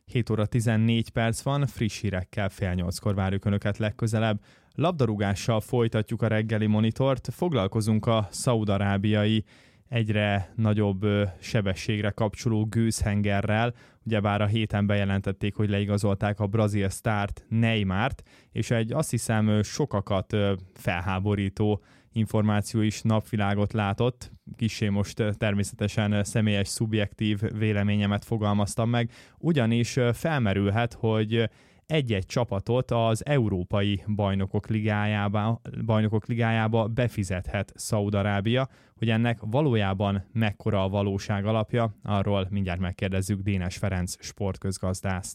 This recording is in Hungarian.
7 óra 14 perc van, friss hírekkel 7:30-kor várjuk Önöket legközelebb. Labdarúgással folytatjuk a reggeli monitort, foglalkozunk a szaúd-arábiai egyre nagyobb sebességre kapcsoló gőzhengerrel. Ugyebár a héten bejelentették, hogy leigazolták a brazil sztárt, Neymart, és egy azt hiszem sokakat felháborító információ is napvilágot látott. Kissé most természetesen személyes, szubjektív véleményemet fogalmaztam meg, ugyanis felmerülhet, hogy egy-egy csapatot az Európai Bajnokok Ligájába befizethet Szaúd-Arábia. Hogy ennek valójában mekkora a valóság alapja, arról mindjárt megkérdezzük Dénes Ferenc sportközgazdászt.